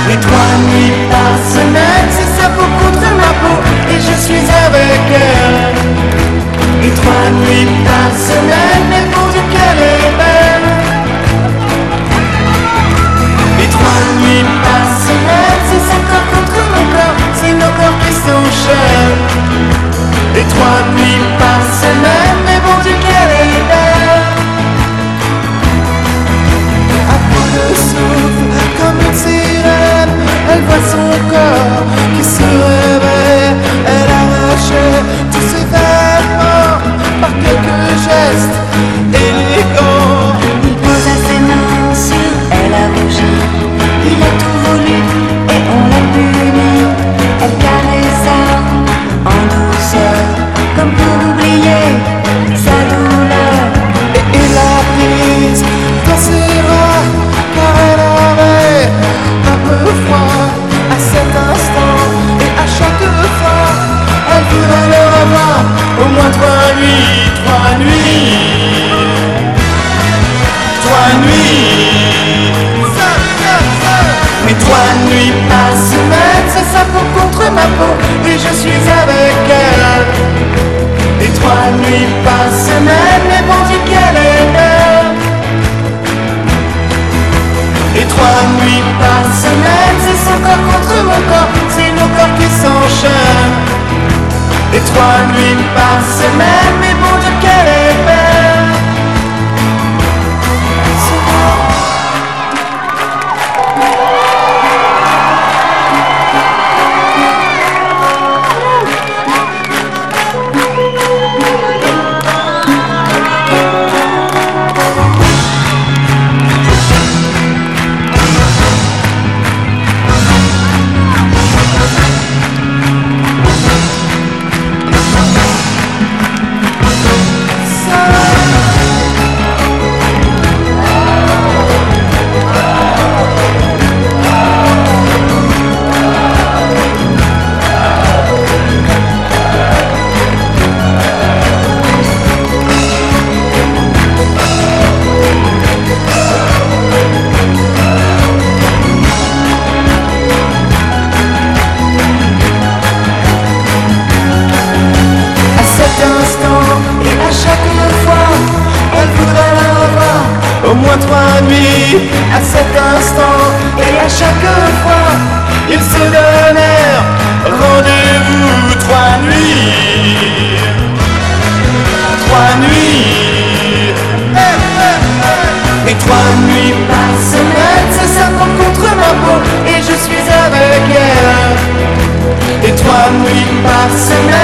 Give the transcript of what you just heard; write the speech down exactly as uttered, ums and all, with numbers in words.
Et trois nuits par semaine, c'est sa peau contre ma peau, et je suis avec elle. Et trois nuits par semaine, mais bon Dieu qu'elle est belle. Et trois nuits par semaine, c'est sa corps contre mon corps, c'est nos corps qui s'enchaînent. Et trois nuits par semaine, mais bon Dieu qu'elle est belle. À bout de souffle, comme une sirène, elle voit son corps qui se réveille. Elle arrachait tous ses vêtements par quelques gestes élégants. Il posa ses mains sur elle a rougi. Il a tout voulu et on l'a puni. Elle caressa en douceur, comme pour oublier sa douleur. Et il l'a prise dans ses bras, car elle avait un peu froid à cet instant. Et à chaque fois, elle voudrait le revoir. Au moins trois nuits, trois nuits, trois nuits. Mais trois nuits par semaine, c'est sa peau contre ma peau, et je suis avec elle. Et trois nuits par semaine, mais bon Dieu qu'elle est belle. Et trois nuits par semaine, c'est son corps contre mon corps, c'est nos corps qui s'enchaînent. Et trois nuits par semaine, mais bon Dieu qu'elle est belle. Au moins trois nuits à cet instant, et à chaque fois ils se donnèrent rendez-vous. Trois nuits, trois nuits, et trois nuits par semaine, c'est sa peau contre ma peau, et je suis avec elle. Et trois nuits par semaine.